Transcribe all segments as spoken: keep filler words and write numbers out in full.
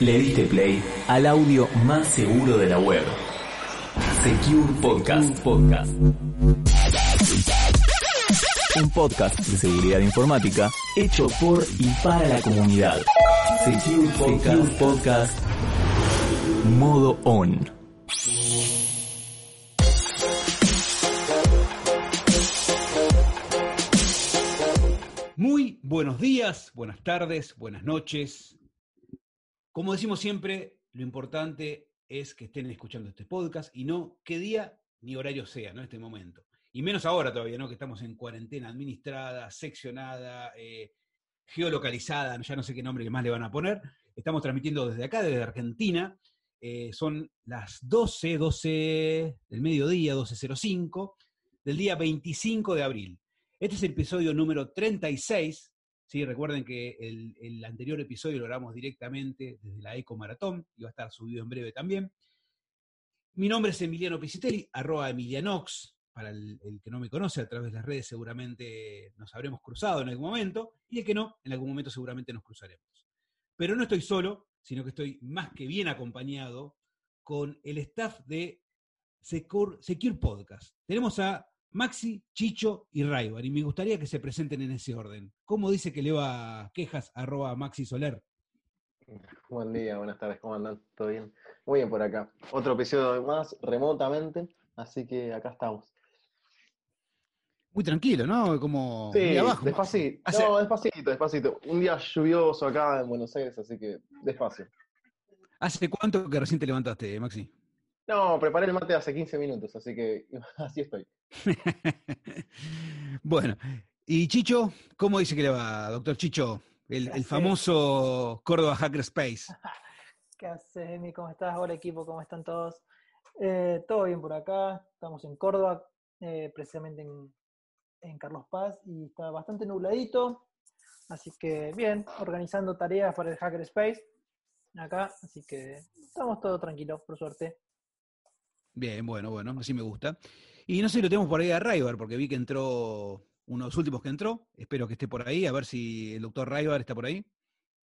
Le diste play al audio más seguro de la web. Secure Podcast. Podcast. Un podcast de seguridad informática hecho por y para la comunidad. Secure Podcast. Secure Podcast. Modo on. Muy buenos días, buenas tardes, buenas noches. Como decimos siempre, lo importante es que estén escuchando este podcast y no qué día ni horario sea, ¿no? Este momento. Y menos ahora todavía, ¿no? Que estamos en cuarentena administrada, seccionada, eh, geolocalizada, ya no sé qué nombre más le van a poner. Estamos transmitiendo desde acá, desde Argentina. Eh, son las doce, doce del mediodía, doce cero cinco, del día veinticinco de abril. Este es el episodio número treinta y seis. ¿Sí? Recuerden que el, el anterior episodio lo grabamos directamente desde la Eco Maratón, y va a estar subido en breve también. Mi nombre es Emiliano Piscitelli, arroba Emilianox, para el, el que no me conoce, a través de las redes seguramente nos habremos cruzado en algún momento, y el que no, en algún momento seguramente nos cruzaremos. Pero no estoy solo, sino que estoy más que bien acompañado con el staff de Secure, Secure Podcast. Tenemos a Maxi, Chicho y Raybar, y me gustaría que se presenten en ese orden. ¿Cómo dice que le va quejas arroba Maxi Soler? Buen día, buenas tardes, ¿cómo andan? ¿Todo bien? Muy bien por acá. Otro episodio más, remotamente, así que acá estamos. Muy tranquilo, ¿no? Como muy Sí, abajo. despacito. Hace... No, despacito, despacito. Un día lluvioso acá en Buenos Aires, así que despacio. ¿Hace cuánto que recién te levantaste, Maxi? No, preparé el mate hace quince minutos, así que así estoy. Bueno, y Chicho, ¿cómo dice que le va, doctor Chicho? El, el famoso Córdoba Hackerspace. ¿Qué haces, Emi? ¿Cómo estás? Hola, equipo, ¿cómo están todos? Eh, todo bien por acá, estamos en Córdoba, eh, precisamente en, en Carlos Paz, y está bastante nubladito, así que bien, organizando tareas para el Hackerspace acá, así que estamos todos tranquilos, por suerte. Bien, bueno, bueno, así me gusta. Y no sé si lo tenemos por ahí a Raybar, porque vi que entró, uno de los últimos que entró, espero que esté por ahí, a ver si el doctor Raybar está por ahí.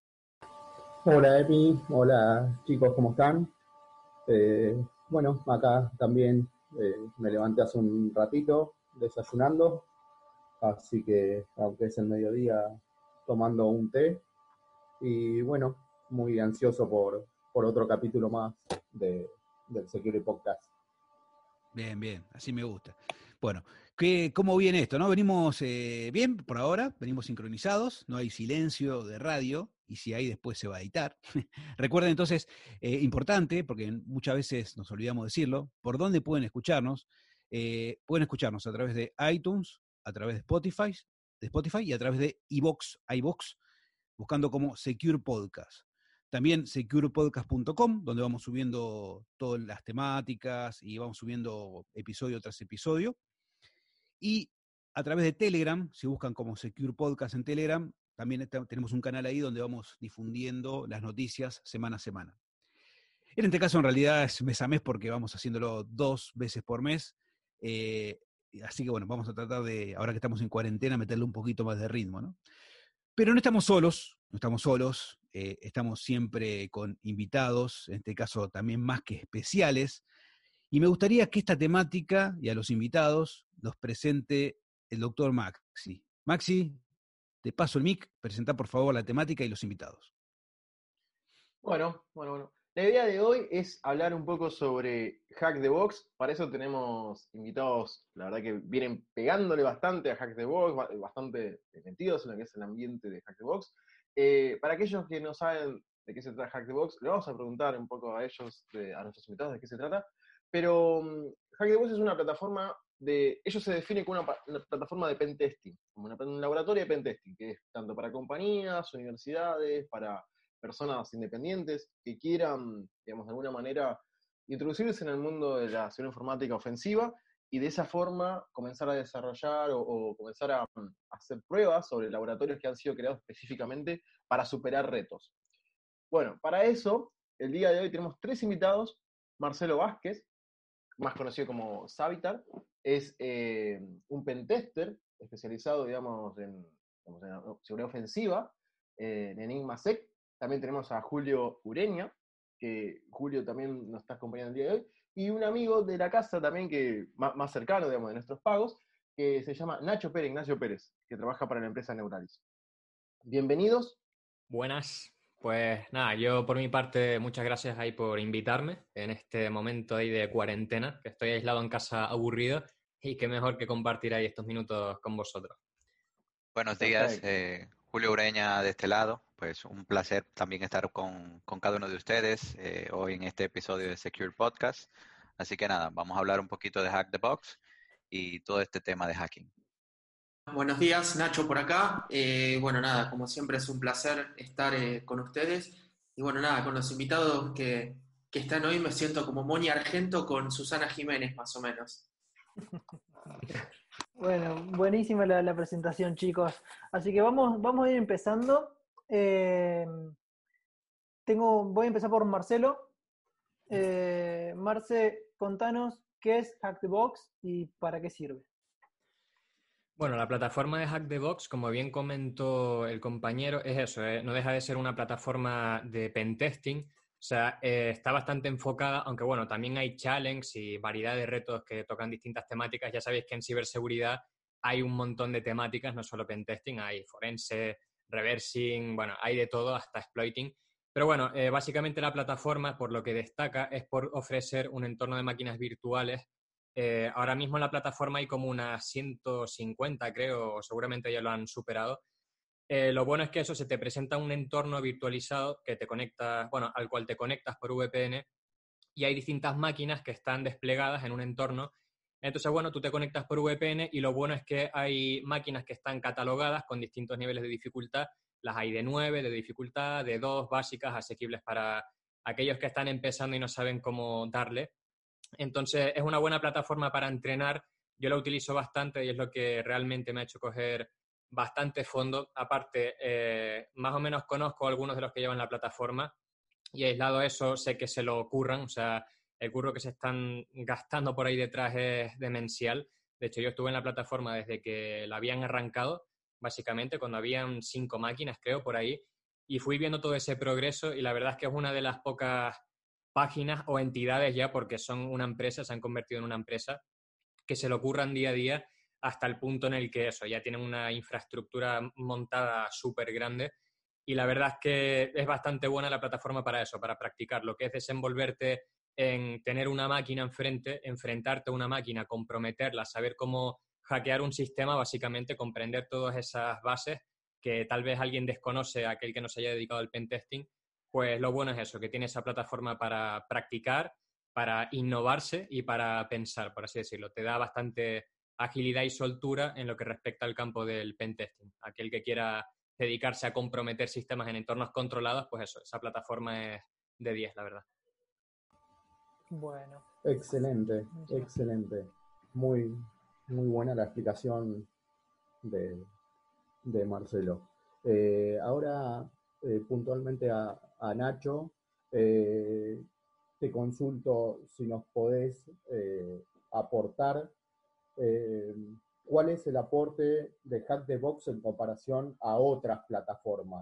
Hola Epi, hola chicos, ¿cómo están? Eh, bueno, acá también eh, me levanté hace un ratito desayunando, así que aunque es el mediodía, tomando un té, y bueno, muy ansioso por, por otro capítulo más de, del Security Podcast. Bien, bien, así me gusta. Bueno, ¿qué, ¿cómo viene esto? ¿No? Venimos eh, bien por ahora, venimos sincronizados, no hay silencio de radio, y si hay después se va a editar. Recuerden entonces, eh, importante, porque muchas veces nos olvidamos decirlo, ¿por dónde pueden escucharnos? Eh, pueden escucharnos a través de iTunes, a través de Spotify, de Spotify y a través de iVoox, iVoox, buscando como Secure Podcast. También secure podcast punto com, donde vamos subiendo todas las temáticas y vamos subiendo episodio tras episodio. Y a través de Telegram, si buscan como Secure Podcast en Telegram, también está, tenemos un canal ahí donde vamos difundiendo las noticias semana a semana. En este caso, en realidad, es mes a mes porque vamos haciéndolo dos veces por mes. Eh, así que bueno, vamos a tratar de, ahora que estamos en cuarentena, meterle un poquito más de ritmo, ¿no? Pero no estamos solos, no estamos solos, eh, estamos siempre con invitados, en este caso también más que especiales, y me gustaría que esta temática y a los invitados los presente el doctor Maxi. Maxi, te paso el mic, presenta por favor la temática y los invitados. Bueno, bueno, bueno. La idea de hoy es hablar un poco sobre Hack the Box. Para eso tenemos invitados, la verdad que vienen pegándole bastante a Hack the Box, bastante metidos en lo que es el ambiente de Hack the Box. Eh, para aquellos que no saben de qué se trata Hack the Box, le vamos a preguntar un poco a ellos, de, a nuestros invitados, de qué se trata. Pero um, Hack the Box es una plataforma de... Ellos se definen como una, una plataforma de pentesting, como una, un laboratorio de pentesting, que es tanto para compañías, universidades, para personas independientes que quieran, digamos, de alguna manera introducirse en el mundo de la seguridad informática ofensiva y de esa forma comenzar a desarrollar o, o comenzar a, a hacer pruebas sobre laboratorios que han sido creados específicamente para superar retos. Bueno, para eso, el día de hoy tenemos tres invitados. Marcelo Vázquez, más conocido como Savitar, es eh, un pentester especializado, digamos, en, digamos, en seguridad ofensiva, eh, en EnigmaSec. También tenemos a Julio Ureña, que Julio también nos está acompañando el día de hoy, y un amigo de la casa también, que más, más cercano, digamos, de nuestros pagos, que se llama Nacho Pérez, Ignacio Pérez, que trabaja para la empresa Neuralis. Bienvenidos. Buenas. Pues nada, yo por mi parte, muchas gracias ahí por invitarme en este momento ahí de cuarentena, que estoy aislado en casa aburrido, y qué mejor que compartir ahí estos minutos con vosotros. Buenos días, eh, Julio Ureña de este lado. Pues un placer también estar con, con cada uno de ustedes eh, hoy en este episodio de Secure Podcast. Así que nada, vamos a hablar un poquito de Hack the Box y todo este tema de hacking. Buenos días, Nacho por acá. Eh, bueno, nada, como siempre es un placer estar eh, con ustedes. Y bueno, nada, con los invitados que, que están hoy me siento como Moni Argento con Susana Jiménez, más o menos. Bueno, buenísima la, la presentación, chicos. Así que vamos, vamos a ir empezando. Eh, tengo, voy a empezar por Marcelo. Eh, Marce, contanos qué es Hack the Box y para qué sirve. Bueno, la plataforma de Hack the Box, como bien comentó el compañero, es eso, ¿eh? No deja de ser una plataforma de pentesting. O sea, eh, está bastante enfocada, aunque bueno, también hay challenges y variedad de retos que tocan distintas temáticas. Ya sabéis que en ciberseguridad hay un montón de temáticas, no solo pentesting, hay forense, reversing, bueno, hay de todo, hasta exploiting. Pero bueno, eh, básicamente la plataforma, por lo que destaca, es por ofrecer un entorno de máquinas virtuales. Eh, ahora mismo en la plataforma hay como unas ciento cincuenta, creo, o seguramente ya lo han superado. Eh, lo bueno es que eso, se te presenta un entorno virtualizado que te conecta, bueno, al cual te conectas por V P N, y hay distintas máquinas que están desplegadas en un entorno. Entonces, bueno, tú te conectas por V P N y lo bueno es que hay máquinas que están catalogadas con distintos niveles de dificultad. Las hay de nueve, de dificultad, de dos, básicas, asequibles para aquellos que están empezando y no saben cómo darle. Entonces, es una buena plataforma para entrenar. Yo la utilizo bastante y es lo que realmente me ha hecho coger bastante fondo. Aparte, eh, más o menos conozco a algunos de los que llevan la plataforma y aislado eso, sé que se lo curran. O sea, el curro que se están gastando por ahí detrás es demencial. De hecho, yo estuve en la plataforma desde que la habían arrancado, básicamente, cuando habían cinco máquinas, creo, por ahí, y fui viendo todo ese progreso y la verdad es que es una de las pocas páginas o entidades ya, porque son una empresa, se han convertido en una empresa, que se lo curran día a día hasta el punto en el que eso, ya tienen una infraestructura montada súper grande. Y la verdad es que es bastante buena la plataforma para eso, para practicar lo que es desenvolverte en tener una máquina enfrente, enfrentarte a una máquina, comprometerla, saber cómo hackear un sistema, básicamente comprender todas esas bases que tal vez alguien desconoce, aquel que no se haya dedicado al pentesting. Pues lo bueno es eso, que tiene esa plataforma para practicar, para innovarse y para pensar, por así decirlo. Te da bastante agilidad y soltura en lo que respecta al campo del pentesting. Aquel que quiera dedicarse a comprometer sistemas en entornos controlados, pues eso, esa plataforma es de diez, la verdad. Bueno. Excelente, excelente. Muy, muy buena la explicación de, de Marcelo. Eh, ahora, eh, puntualmente a, a Nacho, eh, te consulto si nos podés eh, aportar eh, cuál es el aporte de Hack the Box en comparación a otras plataformas.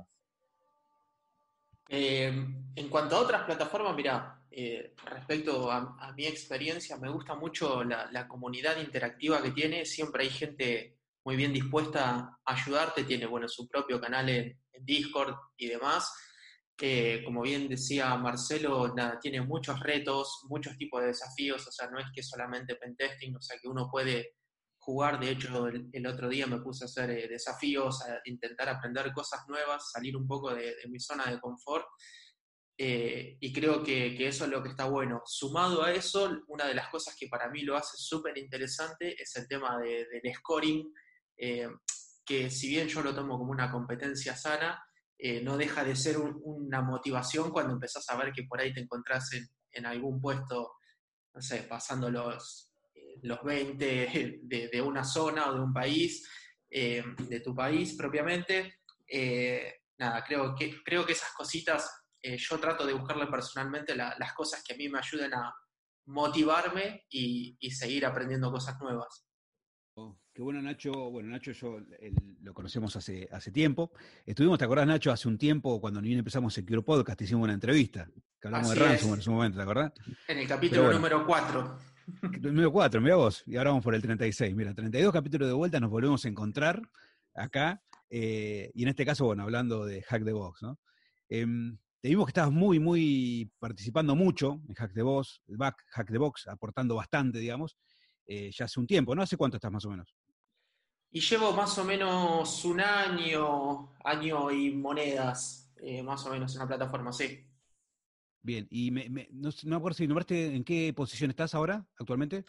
Eh, en cuanto a otras plataformas, mirá, eh, respecto a, a mi experiencia, me gusta mucho la, la comunidad interactiva que tiene. Siempre hay gente muy bien dispuesta a ayudarte, tiene bueno, su propio canal en, en Discord y demás. Eh, como bien decía Marcelo, nada, tiene muchos retos, muchos tipos de desafíos, o sea, no es que solamente pentesting, o sea, que uno puede jugar. De hecho, el, el otro día me puse a hacer eh, desafíos, a intentar aprender cosas nuevas, salir un poco de, de mi zona de confort, eh, y creo que, que eso es lo que está bueno. Sumado a eso, una de las cosas que para mí lo hace súper interesante es el tema de, del scoring, eh, que si bien yo lo tomo como una competencia sana, eh, no deja de ser un, una motivación cuando empezás a ver que por ahí te encontrás en, en algún puesto, no sé, pasando los, eh, los veinte de, de una zona o de un país, eh, de tu país propiamente. Eh, nada, creo que, creo que esas cositas, eh, yo trato de buscarle personalmente la, las cosas que a mí me ayuden a motivarme y, y seguir aprendiendo cosas nuevas. Qué bueno, Nacho. Bueno, Nacho yo el, lo conocemos hace, hace tiempo. Estuvimos, ¿te acordás, Nacho, hace un tiempo cuando ni bien empezamos Secure Podcast, hicimos una entrevista, que hablamos de Así ransomware es, en su momento, ¿te acordás? en el Pero capítulo bueno, número cuatro. número cuatro, mira vos, y ahora vamos por el treinta y seis. Mira, treinta y dos capítulos de vuelta, nos volvemos a encontrar acá, eh, y en este caso, bueno, hablando de Hack the Box, ¿no? Eh, te vimos que estabas muy, muy participando mucho en Hack the Box, el back, Hack the Box, aportando bastante, digamos, eh, ya hace un tiempo, ¿no? ¿Hace cuánto estás más o menos? Y llevo más o menos un año, año y monedas, eh, más o menos en la plataforma, sí. Bien, y me, me- no, sé- no me acuerdo si nombraste en qué posición estás ahora, actualmente.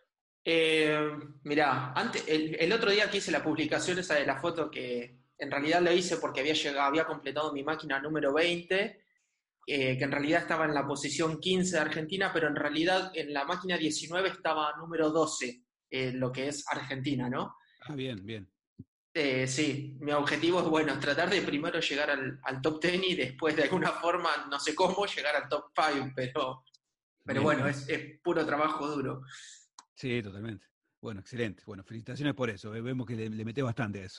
Eh, mirá, antes, el, el otro día que hice la publicación esa de la foto, que en realidad la hice porque había llegado, había completado mi máquina número veinte, eh, que en realidad estaba en la posición quince de Argentina, pero en realidad en la máquina diecinueve estaba número doce, eh, lo que es Argentina, ¿no? Ah, bien, bien. Eh, sí, mi objetivo es, bueno, tratar de primero llegar al, al top diez y después de alguna forma, no sé cómo, llegar al top cinco, pero, pero Bien, bueno, bien. es, es puro trabajo duro. Sí, totalmente. Bueno, excelente. Bueno, felicitaciones por eso. eh, Vemos que le, le metés bastante a eso.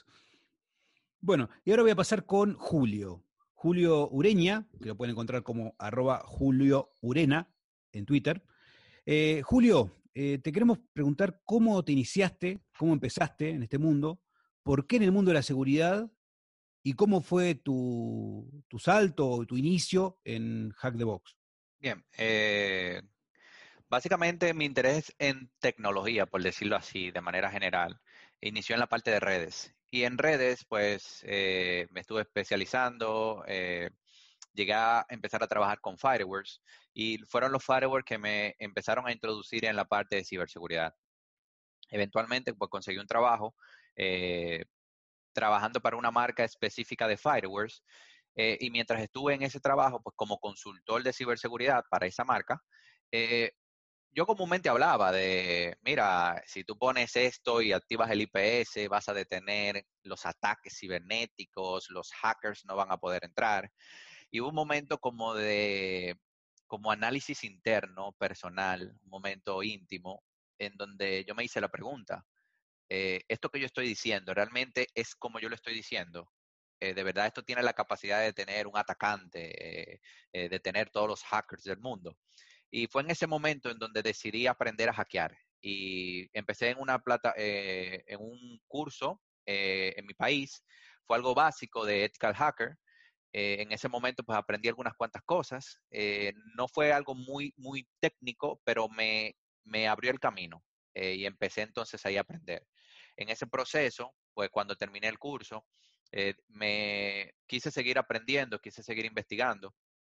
Bueno, y ahora voy a pasar con Julio. Julio Ureña, que lo pueden encontrar como arroba Julio Urena en Twitter. Eh, Julio, eh, te queremos preguntar cómo te iniciaste, cómo empezaste en este mundo, por qué en el mundo de la seguridad y cómo fue tu, tu salto o tu inicio en Hack the Box. Bien, eh, básicamente mi interés en tecnología, por decirlo así, de manera general, inició en la parte de redes. Y en redes, pues, eh, me estuve especializando, eh, llegué a empezar a trabajar con firewalls y fueron los firewalls que me empezaron a introducir en la parte de ciberseguridad. Eventualmente, pues, conseguí un trabajo eh, trabajando para una marca específica de firewalls. Eh, y mientras estuve en ese trabajo, pues como consultor de ciberseguridad para esa marca, eh, yo comúnmente hablaba de, mira, si tú pones esto y activas el I P S, vas a detener los ataques cibernéticos, los hackers no van a poder entrar. Y hubo un momento como de, como análisis interno, personal, un momento íntimo, en donde yo me hice la pregunta, eh, esto que yo estoy diciendo, ¿realmente es como yo lo estoy diciendo? Eh, ¿De verdad esto tiene la capacidad de tener un atacante, eh, eh, de tener todos los hackers del mundo? Y fue en ese momento en donde decidí aprender a hackear. Y empecé en una plata, eh, en un curso eh, en mi país. Fue algo básico de Ethical Hacker. Eh, en ese momento pues aprendí algunas cuantas cosas. Eh, no fue algo muy, muy técnico, pero me, me abrió el camino eh, y empecé entonces ahí a aprender. En ese proceso, pues cuando terminé el curso, eh, me quise seguir aprendiendo, quise seguir investigando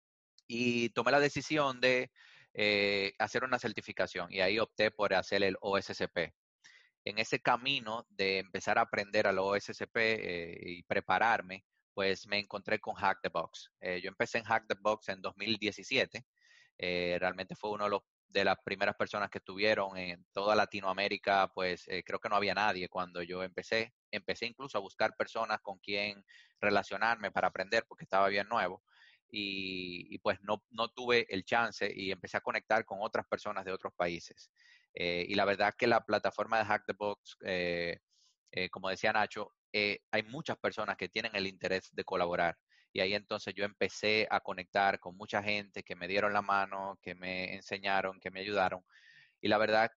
y tomé la decisión de eh, hacer una certificación y ahí opté por hacer el O S C P. En ese camino de empezar a aprender al O S C P eh, y prepararme, pues me encontré con Hack the Box. Eh, yo empecé en Hack the Box en dos mil diecisiete. Eh, realmente fue uno de, los, de las primeras personas que estuvieron en toda Latinoamérica, pues eh, creo que no había nadie cuando yo empecé. Empecé incluso a buscar personas con quien relacionarme para aprender porque estaba bien nuevo. Y, y pues no, no tuve el chance y empecé a conectar con otras personas de otros países. Eh, y la verdad que la plataforma de Hack the Box, eh, eh, como decía Nacho, eh, hay muchas personas que tienen el interés de colaborar. Y ahí entonces yo empecé a conectar con mucha gente que me dieron la mano, que me enseñaron, que me ayudaron. Y la verdad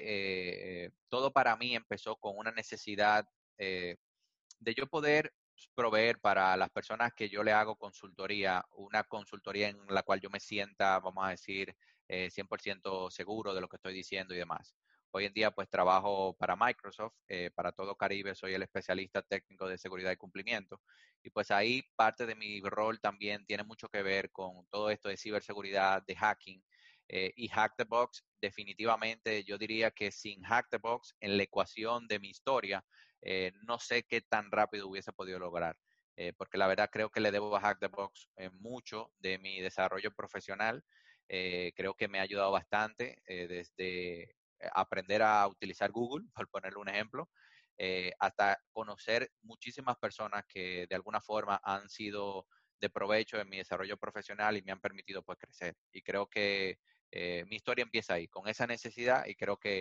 que eh, todo para mí empezó con una necesidad eh, de yo poder proveer para las personas que yo le hago consultoría, una consultoría en la cual yo me sienta, vamos a decir, eh, cien por ciento seguro de lo que estoy diciendo y demás. Hoy en día pues trabajo para Microsoft, eh, para todo Caribe soy el especialista técnico de seguridad y cumplimiento y pues ahí parte de mi rol también tiene mucho que ver con todo esto de ciberseguridad, de hacking eh, y Hack the Box. Definitivamente yo diría que sin Hack the Box en la ecuación de mi historia, eh, no sé qué tan rápido hubiese podido lograr. Eh, porque la verdad creo que le debo a Hack the Box eh, mucho de mi desarrollo profesional. Eh, creo que me ha ayudado bastante eh, desde aprender a utilizar Google, por ponerle un ejemplo, eh, hasta conocer muchísimas personas que de alguna forma han sido de provecho en mi desarrollo profesional y me han permitido pues crecer. Y creo que eh, mi historia empieza ahí, con esa necesidad y creo que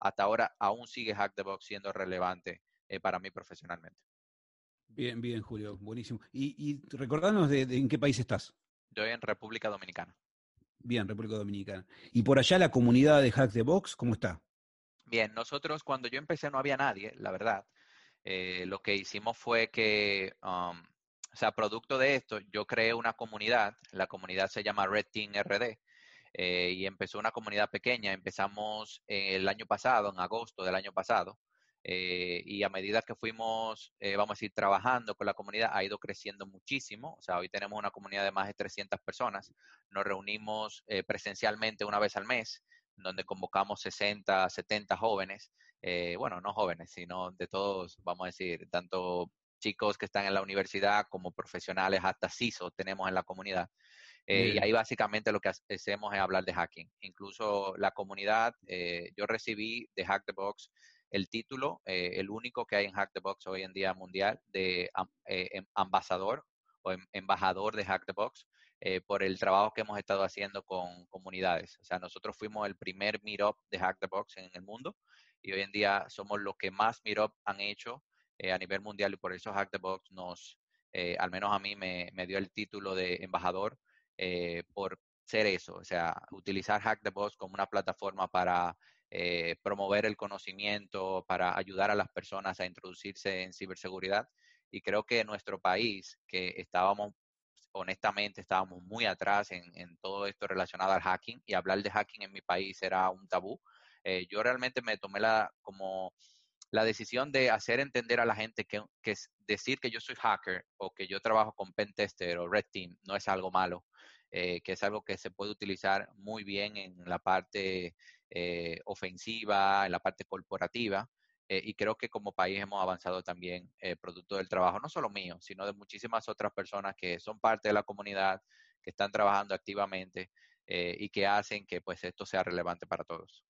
hasta ahora aún sigue Hack the Box siendo relevante eh, para mí profesionalmente. Bien, bien, Julio, buenísimo. Y, y recordanos de, de en qué país estás. Yo en República Dominicana. Bien, República Dominicana. Y por allá la comunidad de Hack the Box, ¿cómo está? Bien, nosotros cuando yo empecé no había nadie, la verdad. Eh, lo que hicimos fue que, um, o sea, producto de esto, yo creé una comunidad, la comunidad se llama Red Team R D, eh, y empezó una comunidad pequeña, empezamos el año pasado, en agosto del año pasado, eh, y a medida que fuimos, eh, vamos a decir, trabajando con la comunidad, ha ido creciendo muchísimo, o sea, hoy tenemos una comunidad de más de trescientas personas, nos reunimos eh, presencialmente una vez al mes, donde convocamos sesenta, setenta jóvenes, eh, bueno, no jóvenes, sino de todos, vamos a decir, tanto chicos que están en la universidad como profesionales, hasta C I S O tenemos en la comunidad. Eh, y ahí básicamente lo que hacemos es hablar de hacking. Incluso la comunidad, eh, yo recibí de Hack the Box el título, eh, el único que hay en Hack the Box hoy en día mundial, de eh, ambasador o em, embajador de Hack the Box, eh, por el trabajo que hemos estado haciendo con comunidades. O sea, nosotros fuimos el primer meetup de Hack the Box en el mundo y hoy en día somos los que más meetup han hecho eh, a nivel mundial y por eso Hack the Box nos, eh, al menos a mí me, me dio el título de embajador eh, por ser eso, o sea, utilizar Hack the Box como una plataforma para eh, promover el conocimiento, para ayudar a las personas a introducirse en ciberseguridad. Y creo que en nuestro país, que estábamos, honestamente, estábamos muy atrás en, en todo esto relacionado al hacking, y hablar de hacking en mi país era un tabú. Eh, yo realmente me tomé la, como la decisión de hacer entender a la gente que, que decir que yo soy hacker o que yo trabajo con Pentester o Red Team no es algo malo, eh, que es algo que se puede utilizar muy bien en la parte eh, ofensiva, en la parte corporativa. Eh, y creo que como país hemos avanzado también eh, producto del trabajo, no solo mío, sino de muchísimas otras personas que son parte de la comunidad, que están trabajando activamente eh, y que hacen que pues esto sea relevante para todos.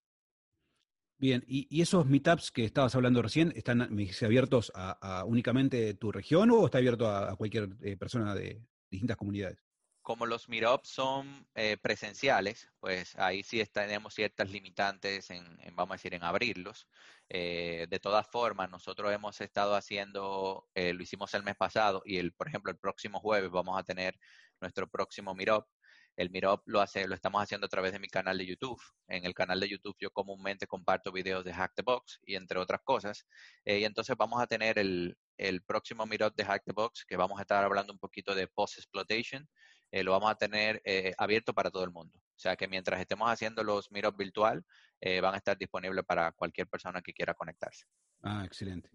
Bien, y, y esos meetups que estabas hablando recién, ¿están abiertos a, a únicamente tu región o está abierto a, a cualquier eh, persona de distintas comunidades? Como los meetups son eh, presenciales, pues ahí sí tenemos ciertas limitantes en, en, vamos a decir, en abrirlos. Eh, de todas formas, nosotros hemos estado haciendo, eh, lo hicimos el mes pasado y, el, por ejemplo, el próximo jueves vamos a tener nuestro próximo meetup. El meetup lo, hace, lo estamos haciendo a través de mi canal de YouTube. En el canal de YouTube yo comúnmente comparto videos de Hack the Box y entre otras cosas. Eh, y entonces vamos a tener el, el próximo meetup de Hack the Box, que vamos a estar hablando un poquito de post-exploitation. Eh, lo vamos a tener eh, abierto para todo el mundo. O sea que mientras estemos haciendo los meetups virtual, eh, van a estar disponibles para cualquier persona que quiera conectarse. Ah, excelente.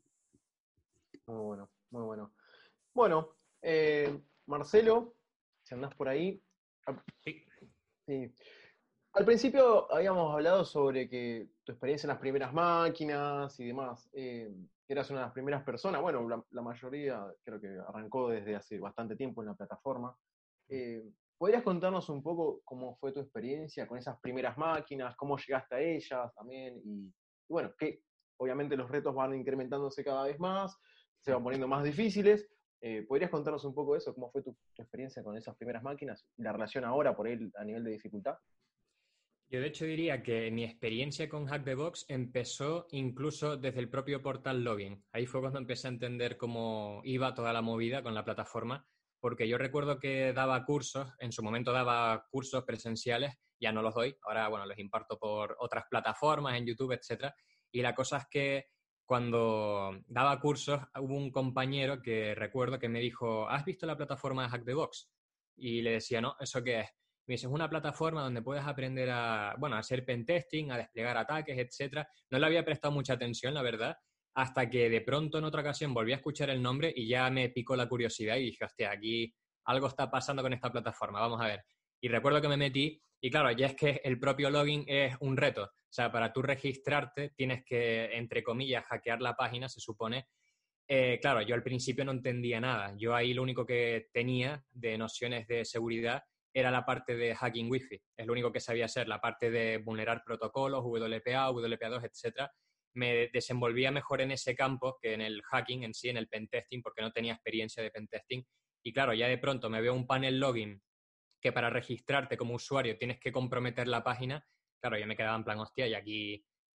Muy bueno, muy bueno. Bueno, eh, Marcelo, si andás por ahí. Sí. Sí. Al principio habíamos hablado sobre que tu experiencia en las primeras máquinas y demás, eh, eras una de las primeras personas, bueno, la, la mayoría creo que arrancó desde hace bastante tiempo en la plataforma. Eh, ¿Podrías contarnos un poco cómo fue tu experiencia con esas primeras máquinas, cómo llegaste a ellas también? Y, y bueno, que obviamente los retos van incrementándose cada vez más, se van poniendo más difíciles. Eh, ¿Podrías contarnos un poco de eso? ¿Cómo fue tu, tu experiencia con esas primeras máquinas y la relación ahora por él a nivel de dificultad? Yo de hecho diría que mi experiencia con Hack the Box empezó incluso desde el propio portal login. Ahí fue cuando empecé a entender cómo iba toda la movida con la plataforma, porque yo recuerdo que daba cursos, en su momento daba cursos presenciales, ya no los doy, ahora bueno, los imparto por otras plataformas, en YouTube, etcétera. Y la cosa es que cuando daba cursos hubo un compañero que recuerdo que me dijo, ¿has visto la plataforma de Hack the Box? Y le decía, no, ¿eso qué es? Me dice, es una plataforma donde puedes aprender a, bueno, a hacer pentesting, a desplegar ataques, etcétera. No le había prestado mucha atención, la verdad, hasta que de pronto en otra ocasión volví a escuchar el nombre y ya me picó la curiosidad y dije, hostia, aquí algo está pasando con esta plataforma, vamos a ver. Y recuerdo que me metí y claro, ya es que el propio login es un reto. O sea, para tú registrarte tienes que, entre comillas, hackear la página, se supone. Eh, claro, yo al principio no entendía nada. Yo ahí lo único que tenía de nociones de seguridad era la parte de hacking wifi. Es lo único que sabía hacer, la parte de vulnerar protocolos, W P A, W P A dos, etcétera. Me desenvolvía mejor en ese campo que en el hacking en sí, en el pentesting, porque no tenía experiencia de pentesting. Y claro, ya de pronto me veo un panel login que para registrarte como usuario tienes que comprometer la página. Claro, yo me quedaba en plan, hostia, y aquí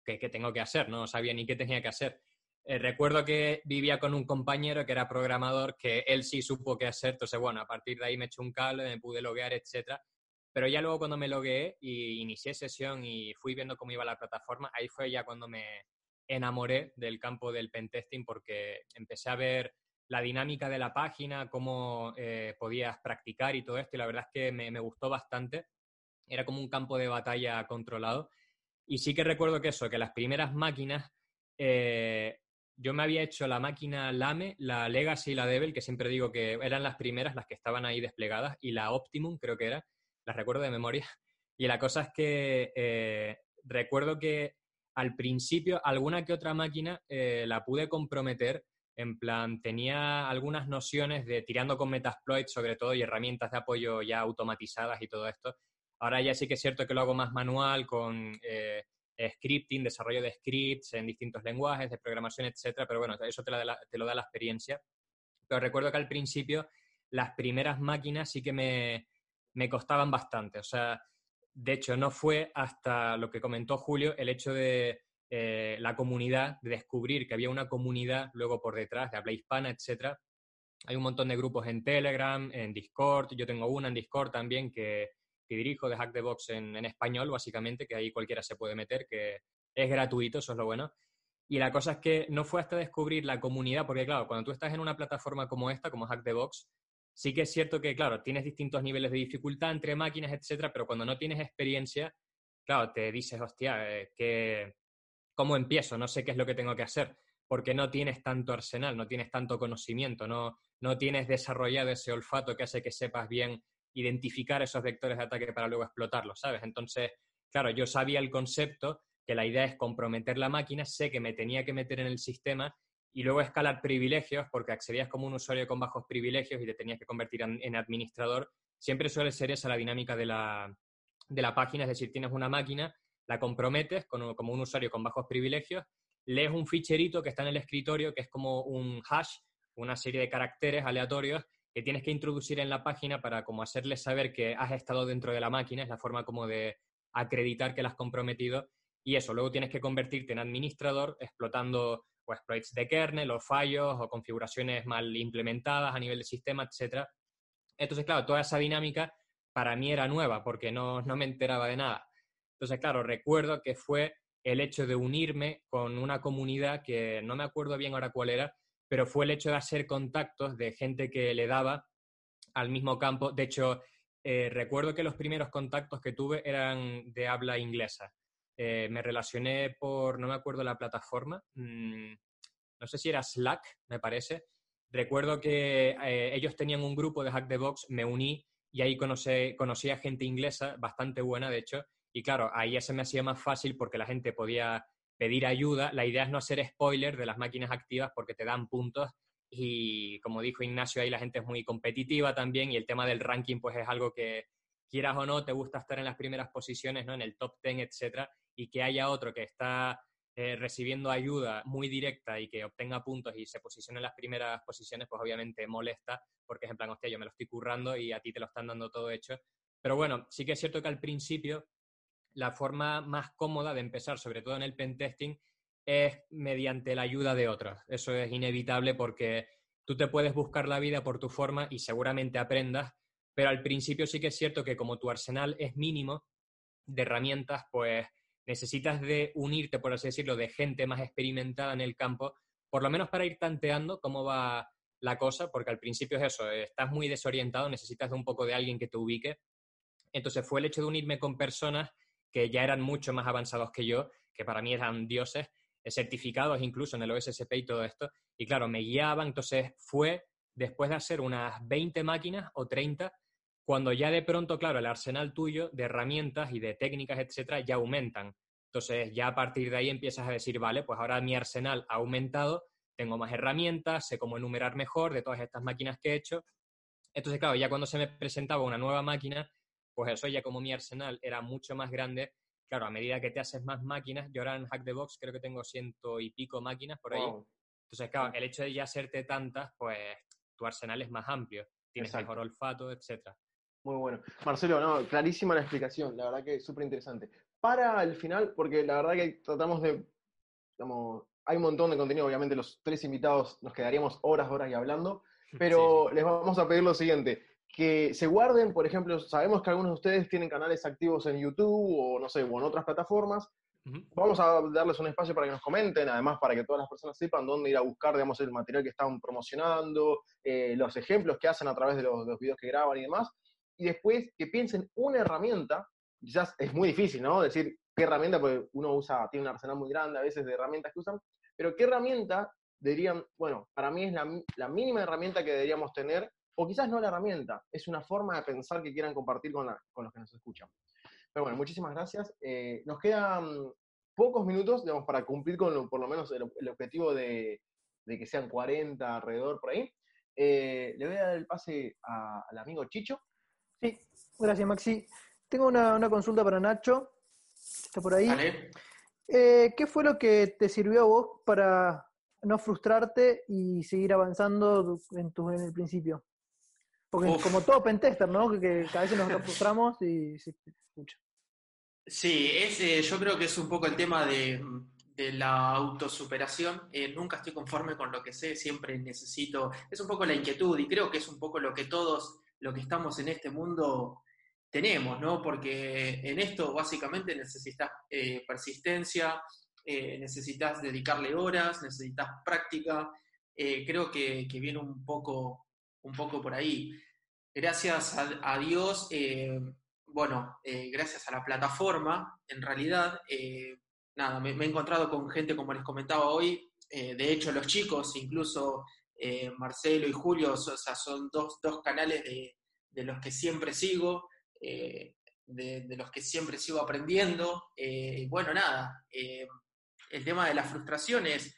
¿qué, qué tengo que hacer? No sabía ni qué tenía que hacer. Eh, recuerdo que vivía con un compañero que era programador, que él sí supo qué hacer, entonces bueno, a partir de ahí me eché un cable, me pude loguear, etcétera. Pero ya luego cuando me logueé y inicié sesión y fui viendo cómo iba la plataforma, ahí fue ya cuando me enamoré del campo del pentesting, porque empecé a ver la dinámica de la página, cómo eh, podías practicar y todo esto, y la verdad es que me, me gustó bastante. Era como un campo de batalla controlado. Y sí que recuerdo que eso, que las primeras máquinas, eh, yo me había hecho la máquina Lame, la Legacy y la Devil, que siempre digo que eran las primeras, las que estaban ahí desplegadas, y la Optimum creo que era, las recuerdo de memoria. Y la cosa es que eh, recuerdo que al principio alguna que otra máquina eh, la pude comprometer, en plan, tenía algunas nociones de tirando con Metasploit sobre todo y herramientas de apoyo ya automatizadas y todo esto. Ahora ya sí que es cierto que lo hago más manual con eh, scripting, desarrollo de scripts en distintos lenguajes de programación, etcétera, pero bueno, eso te lo, da la, te lo da la experiencia. Pero recuerdo que al principio las primeras máquinas sí que me, me costaban bastante. O sea, de hecho, no fue hasta lo que comentó Julio, el hecho de eh, la comunidad, de descubrir que había una comunidad luego por detrás de habla hispana, etcétera. Hay un montón de grupos en Telegram, en Discord. Yo tengo una en Discord también que, que dirijo de Hack the Box en, en español, básicamente, que ahí cualquiera se puede meter, que es gratuito, eso es lo bueno. Y la cosa es que no fue hasta descubrir la comunidad, porque claro, cuando tú estás en una plataforma como esta, como Hack the Box, sí que es cierto que, claro, tienes distintos niveles de dificultad entre máquinas, etcétera, pero cuando no tienes experiencia, claro, te dices, hostia, eh, que, ¿cómo empiezo? No sé qué es lo que tengo que hacer, porque no tienes tanto arsenal, no tienes tanto conocimiento, no, no tienes desarrollado ese olfato que hace que sepas bien identificar esos vectores de ataque para luego explotarlos, ¿sabes? Entonces, claro, yo sabía el concepto, que la idea es comprometer la máquina, sé que me tenía que meter en el sistema y luego escalar privilegios, porque accedías como un usuario con bajos privilegios y te tenías que convertir en, en administrador. Siempre suele ser esa la dinámica de la, de la página, es decir, tienes una máquina, la comprometes con, como un usuario con bajos privilegios, lees un ficherito que está en el escritorio, que es como un hash, una serie de caracteres aleatorios que tienes que introducir en la página para como hacerles saber que has estado dentro de la máquina, es la forma como de acreditar que la has comprometido. Y eso, luego tienes que convertirte en administrador explotando o exploits de kernel o fallos o configuraciones mal implementadas a nivel de sistema, etcétera. Entonces, claro, toda esa dinámica para mí era nueva porque no, no me enteraba de nada. Entonces, claro, recuerdo que fue el hecho de unirme con una comunidad que no me acuerdo bien ahora cuál era, pero fue el hecho de hacer contactos de gente que le daba al mismo campo. De hecho, eh, recuerdo que los primeros contactos que tuve eran de habla inglesa. Eh, me relacioné por, no me acuerdo la plataforma, mmm, no sé si era Slack, me parece. Recuerdo que eh, ellos tenían un grupo de Hack the Box, me uní y ahí conocí, conocí a gente inglesa, bastante buena de hecho, y claro, ahí ya se me hacía más fácil porque la gente podía pedir ayuda. La idea es no hacer spoiler de las máquinas activas porque te dan puntos y como dijo Ignacio, ahí la gente es muy competitiva también y el tema del ranking pues es algo que quieras o no, te gusta estar en las primeras posiciones, ¿no? En el top diez, etcétera, y que haya otro que está eh, recibiendo ayuda muy directa y que obtenga puntos y se posicione en las primeras posiciones, pues obviamente molesta, porque es en plan, hostia, yo me lo estoy currando y a ti te lo están dando todo hecho. Pero bueno, sí que es cierto que al principio la forma más cómoda de empezar, sobre todo en el pentesting, es mediante la ayuda de otros. Eso es inevitable porque tú te puedes buscar la vida por tu forma y seguramente aprendas, pero al principio sí que es cierto que como tu arsenal es mínimo de herramientas, pues necesitas de unirte, por así decirlo, de gente más experimentada en el campo, por lo menos para ir tanteando cómo va la cosa, porque al principio es eso, estás muy desorientado, necesitas de un poco de alguien que te ubique. Entonces fue el hecho de unirme con personas que ya eran mucho más avanzados que yo, que para mí eran dioses, certificados incluso en el O S S P y todo esto, y claro, me guiaban. Entonces fue después de hacer unas veinte máquinas o treinta, cuando ya de pronto, claro, el arsenal tuyo de herramientas y de técnicas, etcétera, ya aumentan. Entonces ya a partir de ahí empiezas a decir, vale, pues ahora mi arsenal ha aumentado, tengo más herramientas, sé cómo enumerar mejor de todas estas máquinas que he hecho. Entonces, claro, ya cuando se me presentaba una nueva máquina, pues eso ya como mi arsenal era mucho más grande, claro, a medida que te haces más máquinas, yo ahora en Hack the Box creo que tengo ciento y pico máquinas por ahí. Wow. Entonces, claro, el hecho de ya hacerte tantas, pues tu arsenal es más amplio, tienes Exacto. mejor olfato, etcétera. Muy bueno. Marcelo, no, clarísima la explicación, la verdad que es súper interesante. Para el final, porque la verdad que tratamos de, digamos, hay un montón de contenido, obviamente los tres invitados nos quedaríamos horas, horas y hablando, pero sí, sí. Les vamos a pedir lo siguiente, que se guarden, por ejemplo, sabemos que algunos de ustedes tienen canales activos en YouTube o no sé, o en otras plataformas. Uh-huh. Vamos a darles un espacio para que nos comenten, además para que todas las personas sepan dónde ir a buscar, digamos, el material que están promocionando, eh, los ejemplos que hacen a través de los, de los videos que graban y demás. Y después que piensen una herramienta, quizás es muy difícil, ¿no? Decir qué herramienta, porque uno usa, tiene un arsenal muy grande a veces de herramientas que usan, pero qué herramienta deberían, bueno, para mí es la, la mínima herramienta que deberíamos tener, o quizás no la herramienta, es una forma de pensar que quieran compartir con, la, con los que nos escuchan. Pero bueno, muchísimas gracias. Eh, nos quedan pocos minutos, digamos, para cumplir con lo, por lo menos el, el objetivo de, de que sean cuarenta alrededor por ahí. Eh, le voy a dar el pase a, al amigo Chicho. Sí, gracias Maxi. Tengo una, una consulta para Nacho. Está por ahí. Vale. Eh, ¿Qué fue lo que te sirvió a vos para no frustrarte y seguir avanzando en, tu, en el principio? Porque Uf. como todo pentester, ¿no? Que, que a veces nos frustramos y se escucha. Sí, es, eh, yo creo que es un poco el tema de, de la autosuperación. Eh, nunca estoy conforme con lo que sé, siempre necesito... Es un poco la inquietud y creo que es un poco lo que todos... lo que estamos en este mundo tenemos, ¿no? Porque en esto básicamente necesitas eh, persistencia, eh, necesitas dedicarle horas, necesitas práctica, eh, creo que, que viene un poco, un poco por ahí. Gracias a, a Dios, eh, bueno, eh, gracias a la plataforma, en realidad, eh, nada, me, me he encontrado con gente, como les comentaba hoy, eh, de hecho los chicos, incluso... Eh, Marcelo y Julio, o sea, son dos, dos canales de, de los que siempre sigo, eh, de, de los que siempre sigo aprendiendo. Eh, bueno, nada, eh, el tema de la frustración es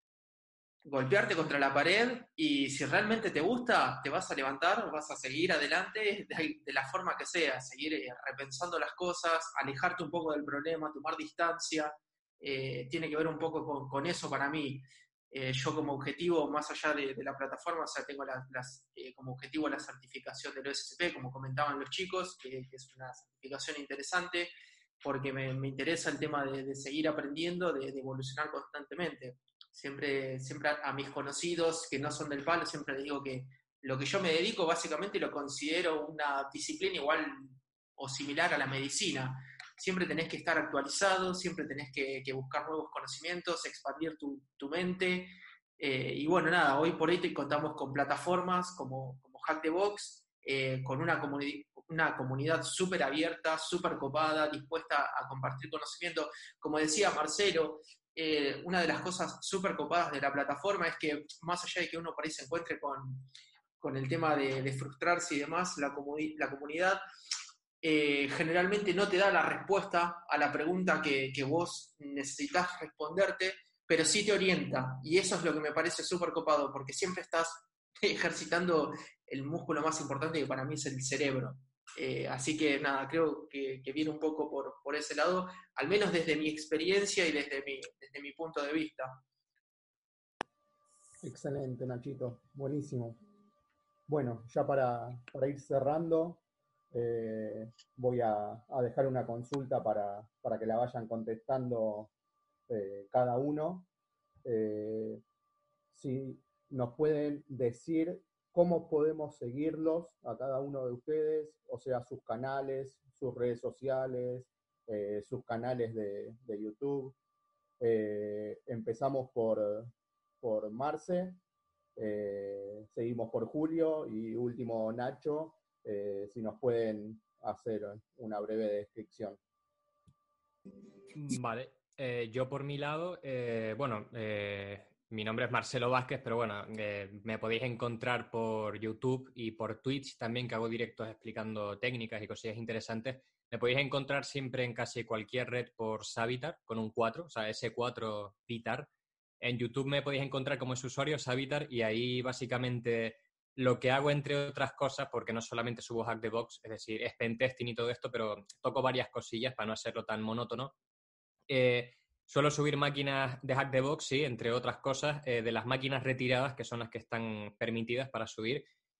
golpearte contra la pared y si realmente te gusta, te vas a levantar, vas a seguir adelante de, de la forma que sea, seguir eh, repensando las cosas, alejarte un poco del problema, tomar distancia, eh, tiene que ver un poco con, con eso para mí. Eh, yo como objetivo, más allá de, de la plataforma, o sea, tengo la, las, eh, como objetivo la certificación del O S S P, como comentaban los chicos, que, que es una certificación interesante, porque me, me interesa el tema de, de seguir aprendiendo, de, de evolucionar constantemente. Siempre, siempre a, a mis conocidos que no son del palo, siempre les digo que lo que yo me dedico básicamente lo considero una disciplina igual o similar a la medicina. Siempre tenés que estar actualizado, siempre tenés que, que buscar nuevos conocimientos, expandir tu, tu mente. Eh, y bueno, nada, hoy por hoy te contamos con plataformas como, como Hack the Box, eh, con una, comuni- una comunidad súper abierta, súper copada, dispuesta a compartir conocimiento. Como decía Marcelo, eh, una de las cosas súper copadas de la plataforma es que, más allá de que uno por ahí se encuentre con, con el tema de, de frustrarse y demás, la, comuni- la comunidad... Eh, generalmente no te da la respuesta a la pregunta que, que vos necesitas responderte, pero sí te orienta, y eso es lo que me parece súper copado, porque siempre estás ejercitando el músculo más importante que para mí es el cerebro. Eh, así que nada, creo que, que viene un poco por, por ese lado, al menos desde mi experiencia y desde mi, desde mi punto de vista. Excelente, Nachito, buenísimo. Bueno, ya para, para ir cerrando, Eh, voy a, a dejar una consulta para, para que la vayan contestando eh, cada uno. Eh, si nos pueden decir cómo podemos seguirlos a cada uno de ustedes, o sea, sus canales, sus redes sociales, eh, sus canales de, de YouTube. Eh, empezamos por, por Marce, eh, seguimos por Julio y último Nacho. Eh, si nos pueden hacer una breve descripción. Vale, eh, yo por mi lado, eh, bueno, eh, mi nombre es Marcelo Vázquez, pero bueno, eh, me podéis encontrar por YouTube y por Twitch también, que hago directos explicando técnicas y cosillas interesantes. Me podéis encontrar siempre en casi cualquier red por Savitar, con un cuatro, o sea, ese cuatro Vitar. En YouTube me podéis encontrar como ese usuario, Savitar, y ahí básicamente... Lo que hago, entre otras cosas, porque no solamente subo Hack the Box, es decir, es pentesting y todo esto, pero toco varias cosillas para no hacerlo tan monótono. Eh, suelo subir máquinas de Hack the Box, sí, entre otras cosas, eh, de las máquinas retiradas, que son las que están permitidas para subir.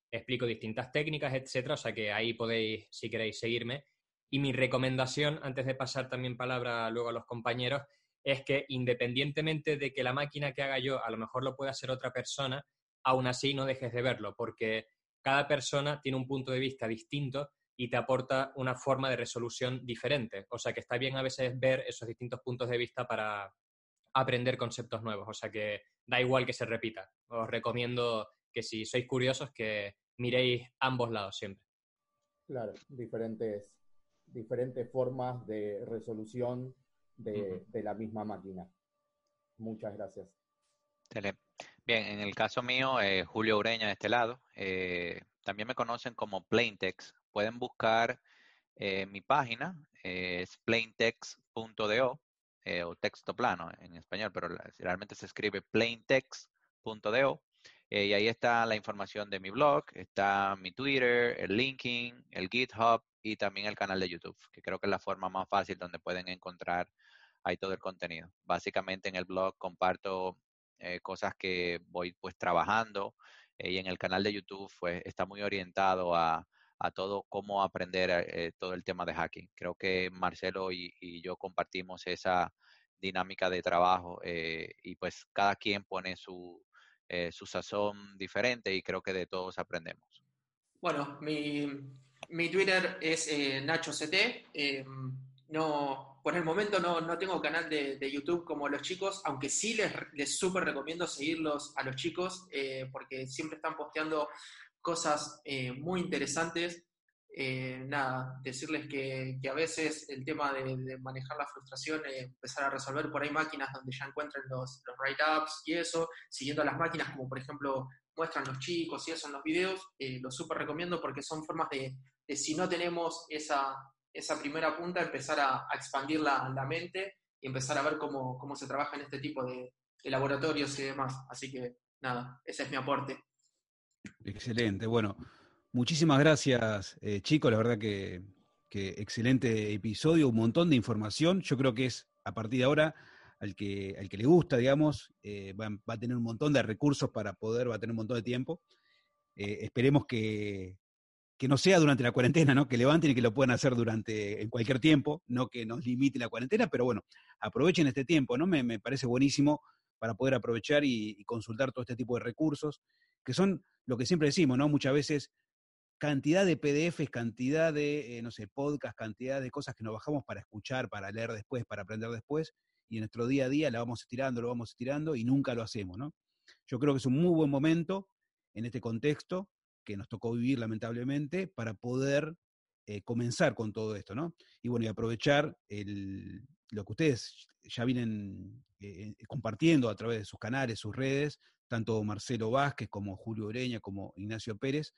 explico distintas técnicas, etcétera. O sea que ahí podéis, si queréis, seguirme. Y mi recomendación, antes de pasar también palabra luego a los compañeros, es que independientemente de que la máquina que haga yo a lo mejor lo pueda hacer otra persona, aún así no dejes de verlo, porque cada persona tiene un punto de vista distinto y te aporta una forma de resolución diferente. O sea que está bien a veces ver esos distintos puntos de vista para aprender conceptos nuevos. O sea que da igual que se repita. Os recomiendo que si sois curiosos que miréis ambos lados siempre. Claro, diferentes, diferentes formas de resolución de, de la misma máquina. Muchas gracias. Excelente. Bien, en el caso mío, eh, Julio Ureña de este lado, eh, también me conocen como Plaintext. Pueden buscar eh, mi página, eh, es plaintext punto do, eh, o texto plano en español, pero la, realmente se escribe plaintext punto do, eh, y ahí está la información de mi blog, está mi Twitter, el LinkedIn, el GitHub y también el canal de YouTube, que creo que es la forma más fácil donde pueden encontrar ahí todo el contenido. Básicamente en el blog comparto eh, cosas que voy pues trabajando, eh, y en el canal de YouTube pues está muy orientado a, a todo cómo aprender eh, todo el tema de hacking. Creo que Marcelo y, y yo compartimos esa dinámica de trabajo, eh, y pues cada quien pone su, eh, su sazón diferente y creo que de todos aprendemos. Bueno, mi, mi Twitter es eh, NachoCT. Eh, no, por el momento no, no tengo canal de, de YouTube como los chicos, aunque sí les, les súper recomiendo seguirlos a los chicos, eh, porque siempre están posteando cosas eh, muy interesantes. Eh, nada, decirles que, que a veces el tema de, de manejar la frustración, eh, empezar a resolver por ahí máquinas donde ya encuentren los, los write-ups y eso, siguiendo las máquinas como por ejemplo muestran los chicos y eso en los videos, eh, lo súper recomiendo porque son formas de, de si no tenemos esa, esa primera punta, empezar a, a expandir la, la mente y empezar a ver cómo, cómo se trabaja en este tipo de, de laboratorios y demás. Así que nada, ese es mi aporte. Excelente, bueno, muchísimas gracias, eh, chicos, la verdad que, que excelente episodio, un montón de información. Yo creo que es a partir de ahora al que, al que le gusta, digamos, eh, va, va a tener un montón de recursos para poder, va a tener un montón de tiempo. Eh, esperemos que, que no sea durante la cuarentena, ¿no? Que levanten y que lo puedan hacer durante, en cualquier tiempo, no que nos limite la cuarentena, pero bueno, aprovechen este tiempo, ¿no? Me, me parece buenísimo para poder aprovechar y, y consultar todo este tipo de recursos, que son lo que siempre decimos, ¿no? Muchas veces cantidad de P D Efes, cantidad de, eh, no sé, podcast, cantidad de cosas que nos bajamos para escuchar, para leer después, para aprender después, y en nuestro día a día la vamos estirando, lo vamos estirando y nunca lo hacemos, ¿no? Yo creo que es un muy buen momento en este contexto que nos tocó vivir lamentablemente para poder eh, comenzar con todo esto, ¿no? Y bueno, y aprovechar el, lo que ustedes ya vienen eh, compartiendo a través de sus canales, sus redes, tanto Marcelo Vázquez como Julio Ureña, como Ignacio Pérez.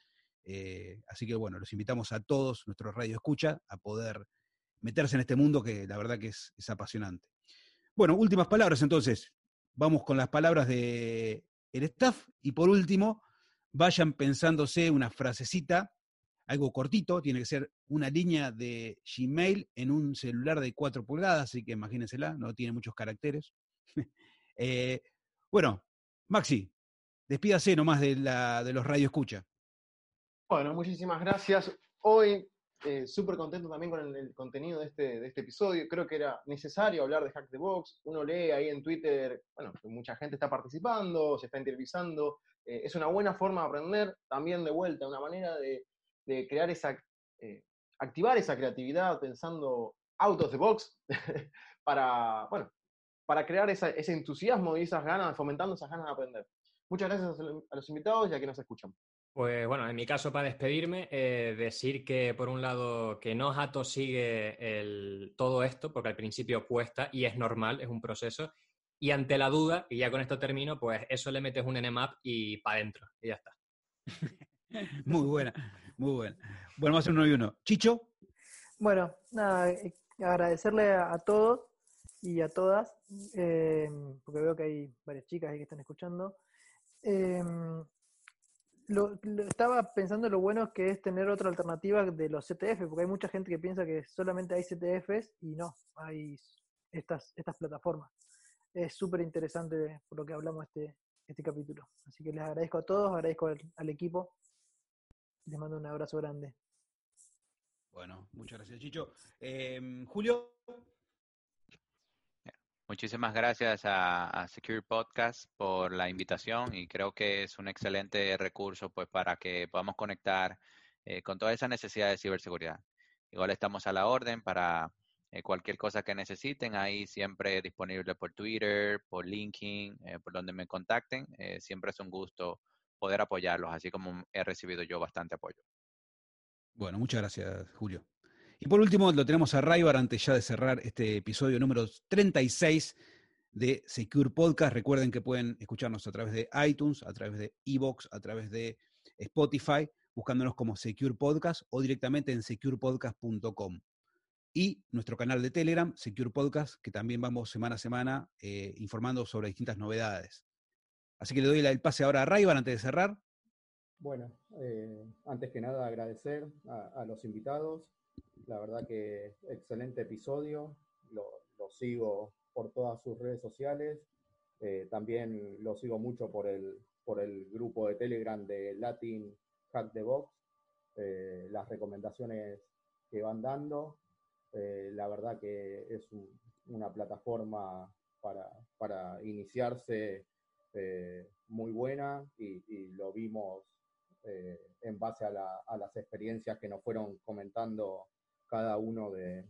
Eh, así que bueno, los invitamos a todos, nuestro Radio Escucha, a poder meterse en este mundo que la verdad que es, es apasionante. Bueno, últimas palabras entonces. Vamos con las palabras de el staff y por último, vayan pensándose una frasecita, algo cortito, tiene que ser una línea de Gmail en un celular de cuatro pulgadas, así que imagínensela, no tiene muchos caracteres. eh, bueno, Maxi, despídase nomás de, la, de los Radio Escucha. Bueno, muchísimas gracias. Hoy eh, súper contento también con el, el contenido de este, de este episodio. Creo que era necesario hablar de Hack the Box. Uno lee ahí en Twitter, bueno, que mucha gente está participando, se está interiorizando. Eh, es una buena forma de aprender. También de vuelta, una manera de, de crear esa, eh, activar esa creatividad pensando out of the box para, bueno, para crear esa, ese entusiasmo y esas ganas, fomentando esas ganas de aprender. Muchas gracias a los invitados y a quienes nos escuchan. Pues bueno, en mi caso, para despedirme, eh, decir que por un lado que no os atosigue el, todo esto, porque al principio cuesta y es normal, es un proceso, y ante la duda, y ya con esto termino, pues eso le metes un nmap y para adentro, y ya está. Muy buena, muy buena. Bueno, vamos a hacer uno y uno. Chicho. Bueno, nada, eh, agradecerle a, a todos y a todas, eh, porque veo que hay varias chicas ahí que están escuchando. Eh, Lo, lo, estaba pensando lo bueno que es tener otra alternativa de los C T F, porque hay mucha gente que piensa que solamente hay C T Fs y no, hay estas, estas plataformas. Es súper interesante por lo que hablamos este, este capítulo. Así que les agradezco a todos, agradezco al, al equipo Les mando un abrazo grande. Bueno, muchas gracias, Chicho. Eh, Julio. Muchísimas gracias a, a Secure Podcast por la invitación y creo que es un excelente recurso pues para que podamos conectar eh, con toda esa necesidad de ciberseguridad. Igual estamos a la orden para eh, cualquier cosa que necesiten, ahí siempre disponible por Twitter, por LinkedIn, eh, por donde me contacten. Eh, siempre es un gusto poder apoyarlos, así como he recibido yo bastante apoyo. Bueno, muchas gracias, Julio. Y por último, lo tenemos a Raybar antes ya de cerrar este episodio número treinta y seis de Secure Podcast. Recuerden que pueden escucharnos a través de iTunes, a través de iVoox, a través de Spotify, buscándonos como Secure Podcast o directamente en secure podcast punto com. Y nuestro canal de Telegram, Secure Podcast, que también vamos semana a semana eh, informando sobre distintas novedades. Así que le doy el pase ahora a Raybar antes de cerrar. Bueno, eh, antes que nada agradecer a, a los invitados. La verdad que excelente episodio, lo, lo sigo por todas sus redes sociales, eh, también lo sigo mucho por el, por el grupo de Telegram de Latin Hack the Box, eh, las recomendaciones que van dando, eh, la verdad que es un, una plataforma para, para iniciarse eh, muy buena y, y lo vimos eh, en base a, la, a las experiencias que nos fueron comentando cada uno de,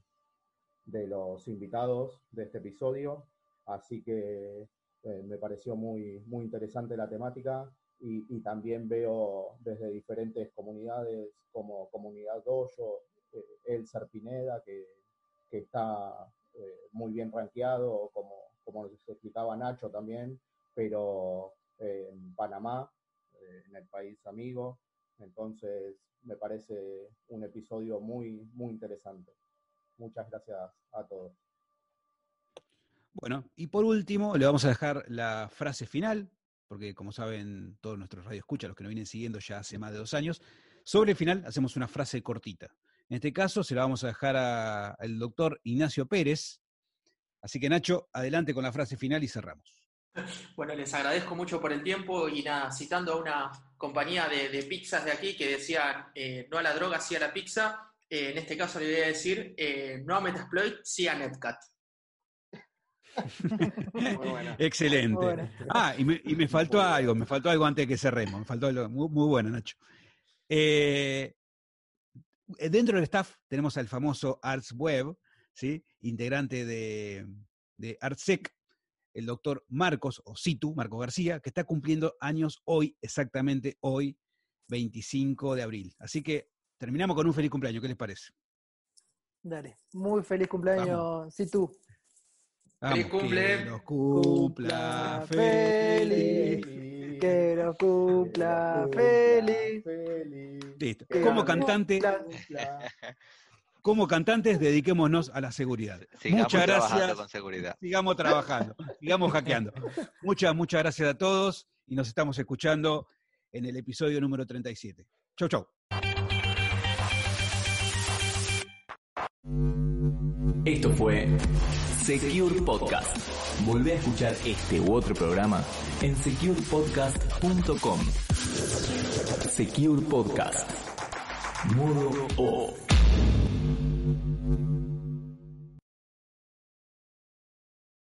de los invitados de este episodio, así que eh, me pareció muy, muy interesante la temática y, y también veo desde diferentes comunidades como Comunidad Dojo, eh, El Serpineda, que, que está eh, muy bien rankeado, como, como les explicaba Nacho también, pero eh, en Panamá, eh, en el país amigo, entonces me parece un episodio muy, muy interesante. Muchas gracias a todos. Bueno, y por último, le vamos a dejar la frase final, porque como saben todos nuestros radioescuchas, los que nos vienen siguiendo ya hace más de dos años, sobre el final hacemos una frase cortita. En este caso se la vamos a dejar al doctor Ignacio Pérez. Así que Nacho, adelante con la frase final y cerramos. Bueno, les agradezco mucho por el tiempo y nada, citando a una compañía de, de pizzas de aquí que decían eh, no a la droga, sí a la pizza, eh, en este caso le voy a decir eh, no a Metasploit, sí a Netcat. Muy buena. Excelente. Muy buena. Ah, y me, y me faltó algo, me faltó algo antes de que cerremos, me faltó algo muy, muy bueno, Nacho. Eh, dentro del staff tenemos al famoso Arts Web, ¿sí? Integrante de, de ArtSec, el doctor Marcos, o Situ, Marcos García, que está cumpliendo años hoy, exactamente hoy, veinticinco de abril. Así que terminamos con un feliz cumpleaños, ¿qué les parece? Dale, muy feliz cumpleaños, Situ. Vamos, ¡Feliz cumple! que nos cumpla feliz, feliz. que nos cumpla feliz. Listo. Que Como nos cantante, cumpla. como cantantes, dediquémonos a la seguridad. Sigamos Muchas trabajando gracias. con seguridad. Sigamos trabajando, sigamos hackeando. Muchas, muchas gracias a todos y nos estamos escuchando en el episodio número treinta y siete. Chau, chau. Esto fue Secure Podcast. Volvé a escuchar este u otro programa en secure podcast punto com. Secure Podcast. Modo O.